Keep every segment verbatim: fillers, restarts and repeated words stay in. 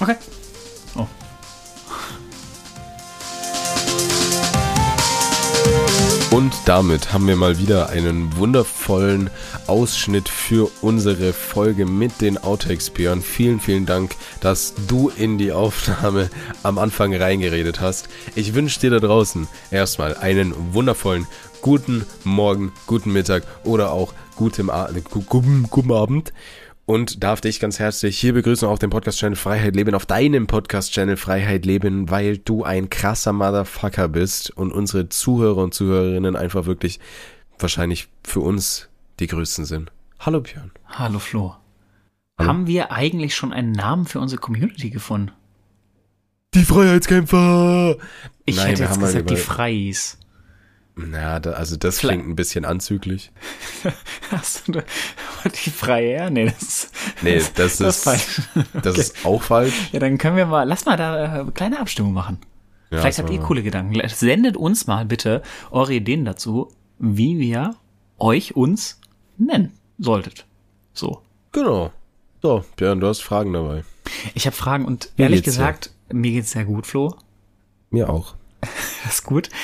Okay. Oh. Und damit haben wir mal wieder einen wundervollen Ausschnitt für unsere Folge mit den Outtakes, Björn. Vielen, vielen Dank, dass du in die Aufnahme am Anfang reingeredet hast. Ich wünsche dir da draußen erstmal einen wundervollen guten Morgen, guten Mittag oder auch guten, A- guten, guten Abend. Und darf dich ganz herzlich hier begrüßen auf dem Podcast-Channel Freiheit Leben, auf deinem Podcast-Channel Freiheit Leben, weil du ein krasser Motherfucker bist und unsere Zuhörer und Zuhörerinnen einfach wirklich wahrscheinlich für uns die Größten sind. Hallo Björn. Hallo Flo. Hallo. Haben wir eigentlich schon einen Namen für unsere Community gefunden? Die Freiheitskämpfer! Ich Nein, hätte wir jetzt haben mal gesagt, die über- Freies. Na, da, also das Vielleicht- klingt ein bisschen anzüglich. Hast du die Freie? Nee, das ist, Nee, das, das ist ist, falsch. das ist auch falsch. Ja, dann können wir mal, lass mal da äh, eine kleine Abstimmung machen. Ja, Vielleicht das habt ihr machen wir. coole Gedanken. Sendet uns mal bitte eure Ideen dazu, wie wir euch, uns nennen solltet. So. Genau. So, Björn, du hast Fragen dabei. Ich habe Fragen und Wie ehrlich geht's dir? gesagt, mir geht's sehr gut, Flo. Mir auch. Das ist gut.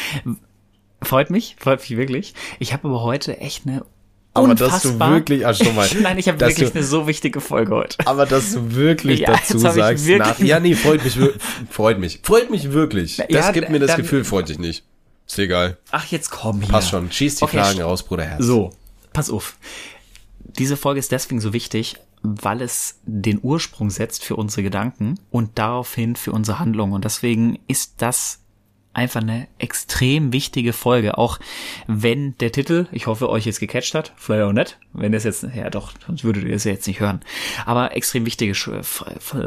Freut mich, freut mich wirklich. Ich habe aber heute echt eine Aber dass du unfassbar... wirklich, ach schon mal. Nein, ich habe dass wirklich du, eine so wichtige Folge heute. Aber dass du wirklich Ja, dazu jetzt hab ich sagst, wirklich- nach, ja, nee, freut mich, wir- freut mich, freut mich wirklich. Das Ja, gibt mir das dann- Gefühl, freut dich nicht. Ist egal. Ach, jetzt komm hier. Passt schon. Schieß die Okay, Fragen st- raus, Bruderherz. So, pass auf. Diese Folge ist deswegen so wichtig, weil es den Ursprung setzt für unsere Gedanken und daraufhin für unsere Handlungen. Und deswegen ist das einfach eine extrem wichtige Folge, auch wenn der Titel, ich hoffe, euch jetzt gecatcht hat, vielleicht auch nicht, wenn ihr es jetzt, ja doch, sonst würdet ihr es ja jetzt nicht hören, aber extrem wichtige Sch- F-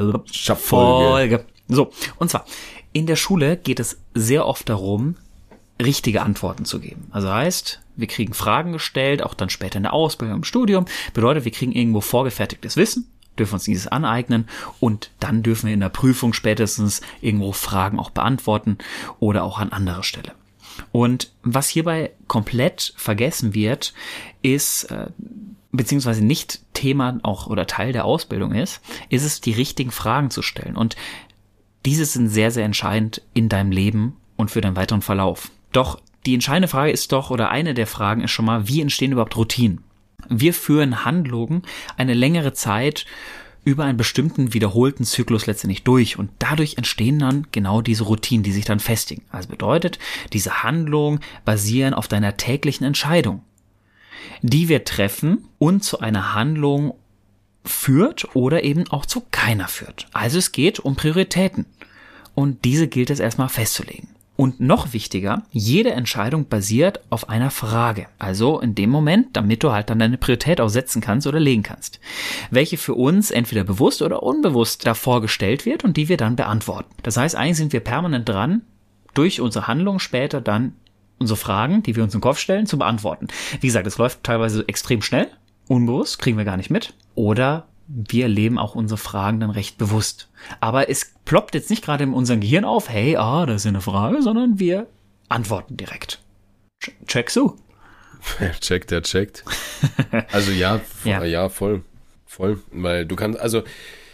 F- Folge. So, und zwar, in der Schule geht es sehr oft darum, richtige Antworten zu geben. Also heißt, wir kriegen Fragen gestellt, auch dann später in der Ausbildung, im Studium, bedeutet, wir kriegen irgendwo vorgefertigtes Wissen, dürfen uns dieses aneignen und dann dürfen wir in der Prüfung spätestens irgendwo Fragen auch beantworten oder auch an anderer Stelle. Und was hierbei komplett vergessen wird, ist, äh, beziehungsweise nicht Thema auch oder Teil der Ausbildung ist, ist es, die richtigen Fragen zu stellen. Und diese sind sehr, sehr entscheidend in deinem Leben und für deinen weiteren Verlauf. Doch die entscheidende Frage ist doch, oder eine der Fragen ist schon mal, wie entstehen überhaupt Routinen? Wir führen Handlungen eine längere Zeit über einen bestimmten wiederholten Zyklus letztendlich durch und dadurch entstehen dann genau diese Routinen, die sich dann festigen. Also bedeutet, diese Handlungen basieren auf deiner täglichen Entscheidung, die wir treffen und zu einer Handlung führt oder eben auch zu keiner führt. Also es geht um Prioritäten und diese gilt es erstmal festzulegen. Und noch wichtiger, jede Entscheidung basiert auf einer Frage. Also in dem Moment, damit du halt dann deine Priorität auch setzen kannst oder legen kannst. Welche für uns entweder bewusst oder unbewusst davor gestellt wird und die wir dann beantworten. Das heißt, eigentlich sind wir permanent dran, durch unsere Handlung später dann unsere Fragen, die wir uns im Kopf stellen, zu beantworten. Wie gesagt, es läuft teilweise extrem schnell, unbewusst, kriegen wir gar nicht mit. Oder wir leben auch unsere Fragen dann recht bewusst. Aber es ploppt jetzt nicht gerade in unserem Gehirn auf, hey, ah, das ist eine Frage, sondern wir antworten direkt. Ch- Check so. Wer checkt, der checkt. Also ja, Ja. ja, ja, voll. Voll. Weil du kannst, also,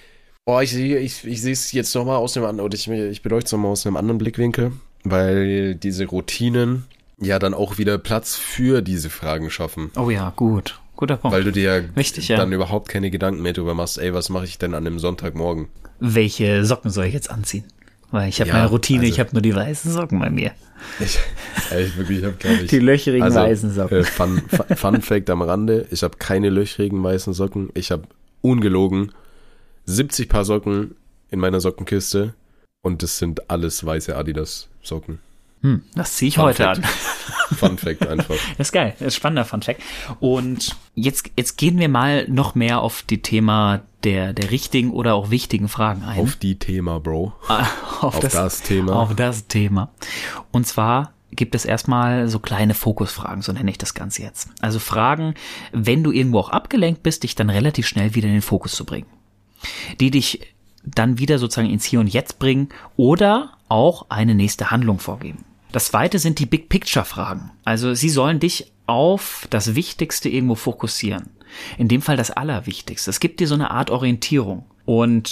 oh, ich sehe ich, ich sehe es jetzt nochmal aus dem anderen, oder ich, ich beleuchte es nochmal aus einem anderen Blickwinkel, weil diese Routinen ja dann auch wieder Platz für diese Fragen schaffen. Oh ja, gut. Guter Punkt. Weil du dir Richtig, ja. dann überhaupt keine Gedanken mehr darüber machst, ey, was mache ich denn an einem Sonntagmorgen? Welche Socken soll ich jetzt anziehen? Weil ich habe Ja, meine Routine, also- ich habe nur die weißen Socken bei mir. Ich, ehrlich, wirklich, ich habe gar nicht. Die löchrigen Also, weißen Socken. Äh, Fun, Fun, Fun Fact am Rande, ich habe keine löchrigen weißen Socken. Ich habe ungelogen siebzig Paar Socken in meiner Sockenkiste und das sind alles weiße Adidas Socken. Hm, das ziehe ich Fun heute Fact. an. Fun Fact einfach. Das ist geil, das ist spannender Fun Fact. Und jetzt, jetzt gehen wir mal noch mehr auf die Thema der, der richtigen oder auch wichtigen Fragen ein. Auf die Thema, Bro. Ah, Auf das Thema. Auf das Thema. Und zwar gibt es erstmal so kleine Fokusfragen, so nenne ich das Ganze jetzt. Also Fragen, wenn du irgendwo auch abgelenkt bist, dich dann relativ schnell wieder in den Fokus zu bringen. Die dich dann wieder sozusagen ins Hier und Jetzt bringen oder auch eine nächste Handlung vorgeben. Das zweite sind die Big-Picture-Fragen. Also sie sollen dich auf das Wichtigste irgendwo fokussieren. In dem Fall das Allerwichtigste. Es gibt dir so eine Art Orientierung. Und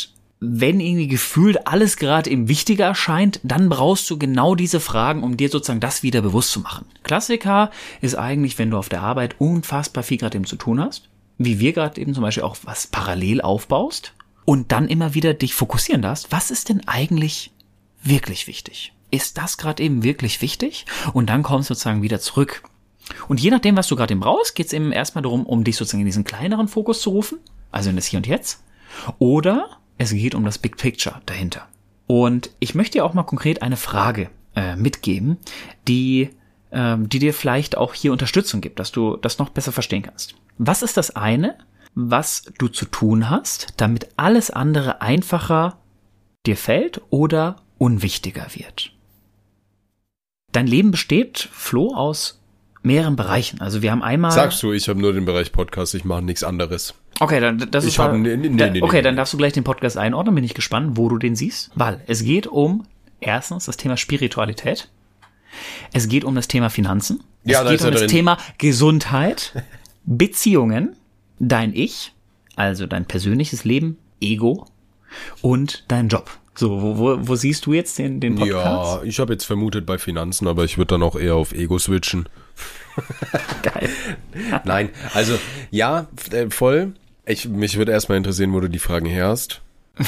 wenn irgendwie gefühlt alles gerade eben wichtiger erscheint, dann brauchst du genau diese Fragen, um dir sozusagen das wieder bewusst zu machen. Klassiker ist eigentlich, wenn du auf der Arbeit unfassbar viel gerade eben zu tun hast, wie wir gerade eben zum Beispiel auch was parallel aufbaust und dann immer wieder dich fokussieren darfst, was ist denn eigentlich wirklich wichtig? Ist das gerade eben wirklich wichtig? Und dann kommst du sozusagen wieder zurück. Und je nachdem, was du gerade eben brauchst, geht es eben erstmal darum, um dich sozusagen in diesen kleineren Fokus zu rufen, also in das Hier und Jetzt, oder es geht um das Big Picture dahinter. Und ich möchte dir auch mal konkret eine Frage äh, mitgeben, die, äh, die dir vielleicht auch hier Unterstützung gibt, dass du das noch besser verstehen kannst. Was ist das eine, was du zu tun hast, damit alles andere einfacher dir fällt oder unwichtiger wird? Dein Leben besteht, Flo, aus mehreren Bereichen. Also wir haben einmal... Sagst du, ich habe nur den Bereich Podcast, ich mache nichts anderes. Okay, dann das ich ist hab, mal, nee, nee, da, nee, okay, nee, dann nee. darfst du gleich den Podcast einordnen, bin ich gespannt, wo du den siehst. Weil es geht um erstens das Thema Spiritualität. Es geht um das Thema Finanzen. Ja, es da geht ist um er das drin. Thema Gesundheit, Beziehungen, dein Ich, also dein persönliches Leben, Ego und dein Job. So, wo, wo, wo siehst du jetzt den, den Podcast? Ja, ich habe jetzt vermutet bei Finanzen, aber ich würde dann auch eher auf Ego switchen. Geil. Nein, also ja, äh, voll. Ich, mich würde erstmal interessieren, wo du die Fragen her hast.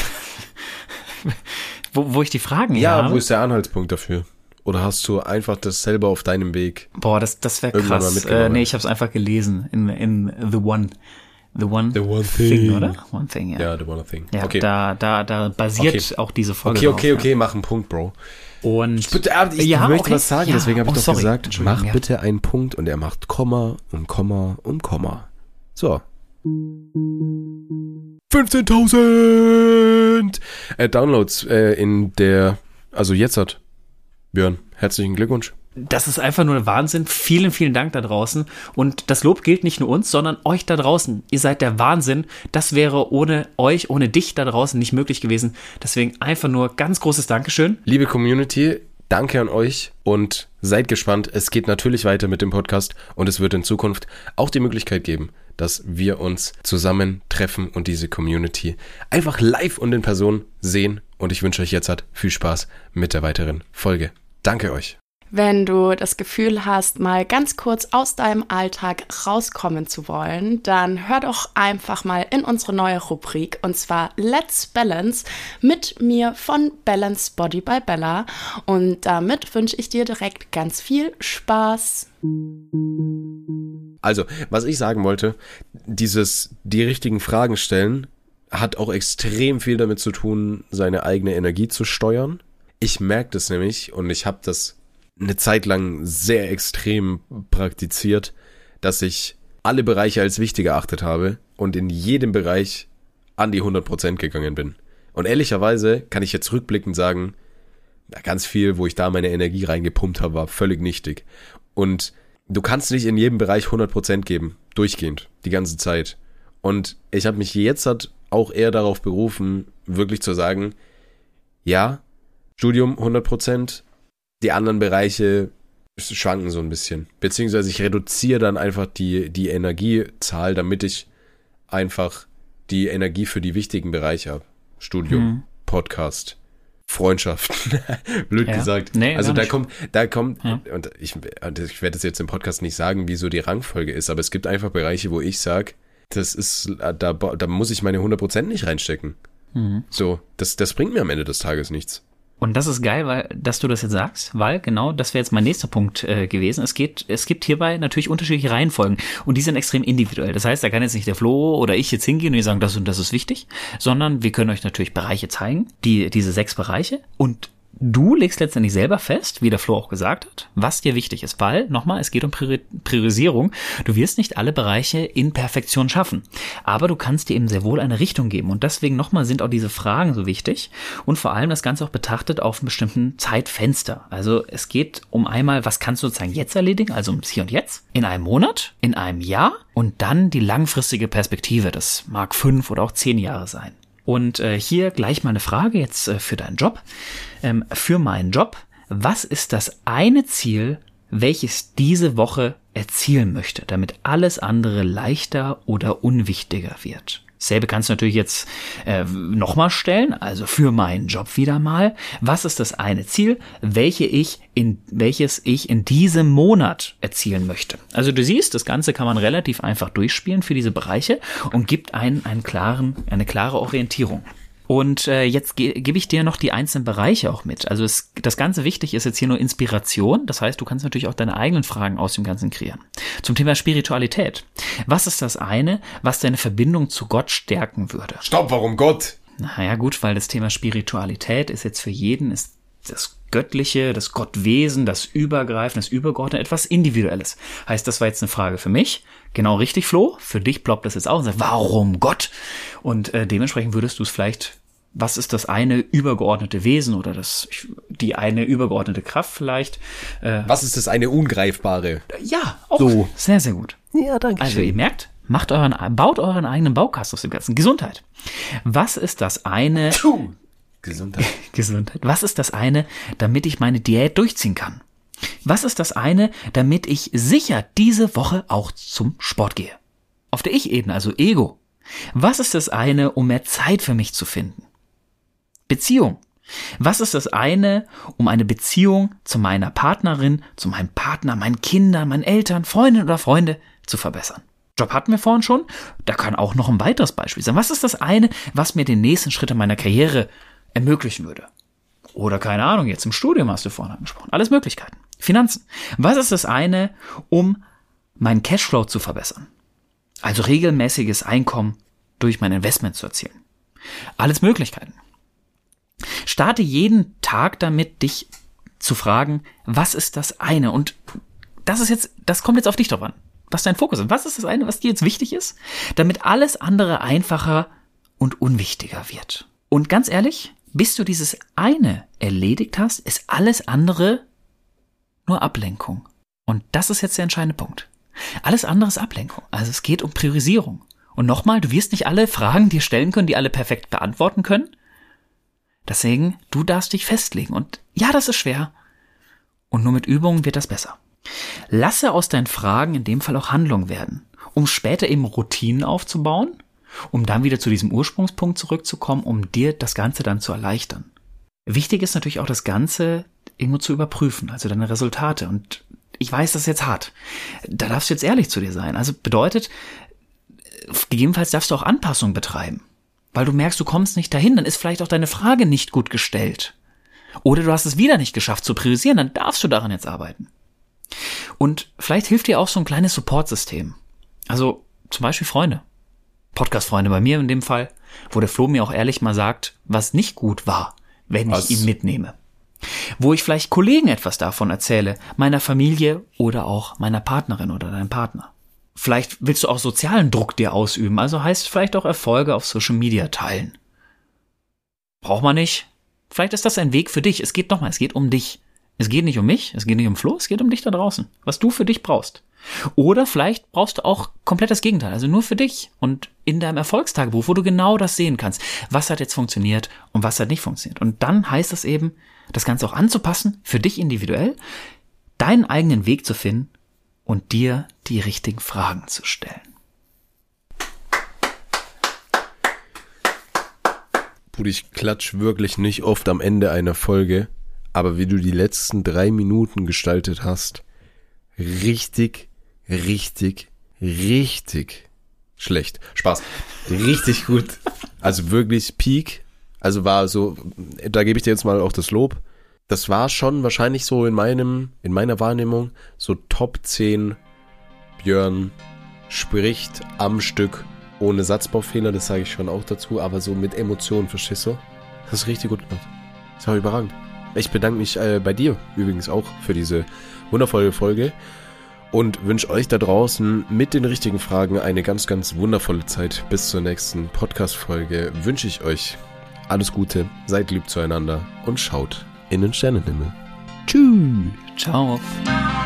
wo, wo ich die Fragen Ja, her habe? wo ist der Anhaltspunkt dafür? Oder hast du einfach das selber auf deinem Weg? Boah, das, das wäre Irgendwann mal krass. mitgenommen. Äh, nee, ich habe es einfach gelesen in, in The One. The One, The One Thing, Thing. oder? One Thing, ja. Ja, the one thing. Ja, Okay, da, da, da basiert Okay. auch diese Folge okay, drauf, okay, ja. okay, mach einen Punkt, Bro. Und Bitte, äh, ich ja, möchte okay. was sagen, Ja. deswegen habe ich Oh, doch sorry. gesagt, Entschuldigung, mach ja. bitte einen Punkt und er macht Komma und Komma und Komma. So. fünfzehntausend äh, Downloads äh, in der, also jetzt hat Björn, herzlichen Glückwunsch. das ist einfach nur Wahnsinn. Vielen, vielen Dank da draußen. Und das Lob gilt nicht nur uns, sondern euch da draußen. Ihr seid der Wahnsinn. Das wäre ohne euch, ohne dich da draußen nicht möglich gewesen. Deswegen einfach nur ganz großes Dankeschön. Liebe Community, danke an euch und seid gespannt. Es geht natürlich weiter mit dem Podcast und es wird in Zukunft auch die Möglichkeit geben, dass wir uns zusammen treffen und diese Community einfach live und in Person sehen. Und ich wünsche euch jetzt halt viel Spaß mit der weiteren Folge. Danke euch. Wenn du das Gefühl hast, mal ganz kurz aus deinem Alltag rauskommen zu wollen, dann hör doch einfach mal in unsere neue Rubrik, und zwar Let's Balance mit mir von Balance Body by Bella. Und damit wünsche ich dir direkt ganz viel Spaß. Also, was ich sagen wollte, dieses die richtigen Fragen stellen, hat auch extrem viel damit zu tun, seine eigene Energie zu steuern. Ich merke das nämlich und ich habe das eine Zeit lang sehr extrem praktiziert, dass ich alle Bereiche als wichtig erachtet habe und in jedem Bereich an die hundert Prozent gegangen bin. Und ehrlicherweise kann ich jetzt rückblickend sagen, ganz viel, wo ich da meine Energie reingepumpt habe, war völlig nichtig. Und du kannst nicht in jedem Bereich hundert Prozent geben, durchgehend, die ganze Zeit. Und ich habe mich jetzt halt auch eher darauf berufen, wirklich zu sagen, ja, Studium hundert Prozent, die anderen Bereiche schwanken so ein bisschen. Beziehungsweise ich reduziere dann einfach die, die Energiezahl, damit ich einfach die Energie für die wichtigen Bereiche habe. Studium, hm. Podcast, Freundschaften. Blöd ja. gesagt. Nee, also da nicht. kommt, da kommt, ja. und ich, ich werde das jetzt im Podcast nicht sagen, wie so die Rangfolge ist, aber es gibt einfach Bereiche, wo ich sage, das ist, da, da muss ich meine hundert Prozent nicht reinstecken. Mhm. So, das, das bringt mir am Ende des Tages nichts. Und das ist geil, weil, dass du das jetzt sagst, weil genau, das wäre jetzt mein nächster Punkt äh, gewesen. Es geht, es gibt hierbei natürlich unterschiedliche Reihenfolgen und die sind extrem individuell. Das heißt, da kann jetzt nicht der Flo oder ich jetzt hingehen und die sagen, das und das ist wichtig, sondern wir können euch natürlich Bereiche zeigen, die, diese sechs Bereiche, und du legst letztendlich selber fest, wie der Flo auch gesagt hat, was dir wichtig ist, weil, nochmal, es geht um Priori- Priorisierung. Du wirst nicht alle Bereiche in Perfektion schaffen, aber du kannst dir eben sehr wohl eine Richtung geben, und deswegen nochmal sind auch diese Fragen so wichtig und vor allem das Ganze auch betrachtet auf einem bestimmten Zeitfenster. Also es geht um einmal, was kannst du sozusagen jetzt erledigen, also ums Hier und Jetzt, in einem Monat, in einem Jahr, und dann die langfristige Perspektive, das mag fünf oder auch zehn Jahre sein. Und äh, hier gleich mal eine Frage jetzt äh, für deinen Job. Ähm, für meinen Job, was ist das eine Ziel, welches diese Woche erzielen möchte, damit alles andere leichter oder unwichtiger wird? Selbe kannst du natürlich jetzt äh, nochmal stellen, also für meinen Job wieder mal. Was ist das eine Ziel, welche ich in, welches ich in diesem Monat erzielen möchte? Also du siehst, das Ganze kann man relativ einfach durchspielen für diese Bereiche und gibt einen, einen klaren, eine klare Orientierung. Und äh, jetzt ge- gebe ich dir noch die einzelnen Bereiche auch mit. Also es, das Ganze wichtig ist jetzt hier nur Inspiration. Das heißt, du kannst natürlich auch deine eigenen Fragen aus dem Ganzen kreieren. Zum Thema Spiritualität. Was ist das eine, was deine Verbindung zu Gott stärken würde? Stopp, warum Gott? Naja gut, weil das Thema Spiritualität ist jetzt für jeden, ist das Göttliche, das Gottwesen, das Übergreifende, das Übergeordnete, etwas Individuelles. Heißt, das war jetzt eine Frage für mich. Genau richtig, Flo. Für dich ploppt das jetzt auch und sagt, warum Gott? Und äh, dementsprechend würdest du es vielleicht, was ist das eine übergeordnete Wesen oder das die eine übergeordnete Kraft vielleicht? Äh, was ist das eine Ungreifbare? Ja, auch so. Sehr, sehr gut. Ja, danke Also schön. ihr merkt, macht euren, baut euren eigenen Baukasten aus dem Ganzen. Gesundheit. Was ist das eine... Puh. Gesundheit. Gesundheit. Was ist das eine, damit ich meine Diät durchziehen kann? Was ist das eine, damit ich sicher diese Woche auch zum Sport gehe? Auf der Ich-Ebene, also Ego. Was ist das eine, um mehr Zeit für mich zu finden? Beziehung. Was ist das eine, um eine Beziehung zu meiner Partnerin, zu meinem Partner, meinen Kindern, meinen Eltern, Freundinnen oder Freunde zu verbessern? Job hatten wir vorhin schon. Da kann auch noch ein weiteres Beispiel sein. Was ist das eine, was mir den nächsten Schritt in meiner Karriere ermöglichen würde? Oder keine Ahnung, jetzt im Studium hast du vorhin angesprochen. Alles Möglichkeiten. Finanzen. Was ist das eine, um meinen Cashflow zu verbessern? Also regelmäßiges Einkommen durch mein Investment zu erzielen. Alles Möglichkeiten. Starte jeden Tag damit, dich zu fragen, was ist das eine? Und das ist jetzt, das kommt jetzt auf dich drauf an, was dein Fokus ist. Was ist das eine, was dir jetzt wichtig ist, damit alles andere einfacher und unwichtiger wird? Und ganz ehrlich, bis du dieses eine erledigt hast, ist alles andere nur Ablenkung. Und das ist jetzt der entscheidende Punkt. Alles andere ist Ablenkung. Also es geht um Priorisierung. Und nochmal, du wirst nicht alle Fragen dir stellen können, die alle perfekt beantworten können. Deswegen, du darfst dich festlegen. Und ja, das ist schwer. Und nur mit Übungen wird das besser. Lasse aus deinen Fragen in dem Fall auch Handlung werden, um später eben Routinen aufzubauen, um dann wieder zu diesem Ursprungspunkt zurückzukommen, um dir das Ganze dann zu erleichtern. Wichtig ist natürlich auch, das Ganze irgendwo zu überprüfen, also deine Resultate. Und ich weiß, das ist jetzt hart. Da darfst du jetzt ehrlich zu dir sein. Also bedeutet, gegebenenfalls darfst du auch Anpassungen betreiben, weil du merkst, du kommst nicht dahin. Dann ist vielleicht auch deine Frage nicht gut gestellt. Oder du hast es wieder nicht geschafft zu priorisieren, dann darfst du daran jetzt arbeiten. Und vielleicht hilft dir auch so ein kleines Supportsystem. Also zum Beispiel Freunde. Podcast-Freunde bei mir in dem Fall, wo der Flo mir auch ehrlich mal sagt, was nicht gut war, wenn was? ich ihn mitnehme. Wo ich vielleicht Kollegen etwas davon erzähle, meiner Familie oder auch meiner Partnerin oder deinem Partner. Vielleicht willst du auch sozialen Druck dir ausüben, also heißt vielleicht auch Erfolge auf Social Media teilen. Braucht man nicht. Vielleicht ist das ein Weg für dich. Es geht nochmal, es geht um dich. Es geht nicht um mich, es geht nicht um Flo, es geht um dich da draußen, was du für dich brauchst. Oder vielleicht brauchst du auch komplett das Gegenteil, also nur für dich und in deinem Erfolgstagebuch, wo du genau das sehen kannst, was hat jetzt funktioniert und was hat nicht funktioniert. Und dann heißt es eben, das Ganze auch anzupassen, für dich individuell, deinen eigenen Weg zu finden und dir die richtigen Fragen zu stellen. Bruder, ich klatsch wirklich nicht oft am Ende einer Folge, aber wie du die letzten drei Minuten gestaltet hast, richtig, richtig, richtig schlecht. Spaß. Richtig gut. Also wirklich Peak. Also war so, da gebe ich dir jetzt mal auch das Lob. Das war schon wahrscheinlich so in meinem, in meiner Wahrnehmung so Top zehn Björn spricht am Stück ohne Satzbaufehler, das sage ich schon auch dazu, aber so mit Emotionen, verstehst du? Das ist richtig gut gemacht. Das war überragend. Ich bedanke mich äh, bei dir übrigens auch für diese wundervolle Folge und wünsche euch da draußen mit den richtigen Fragen eine ganz, ganz wundervolle Zeit. Bis zur nächsten Podcast-Folge wünsche ich euch alles Gute, seid lieb zueinander und schaut in den Sternenhimmel. Tschüss. Ciao.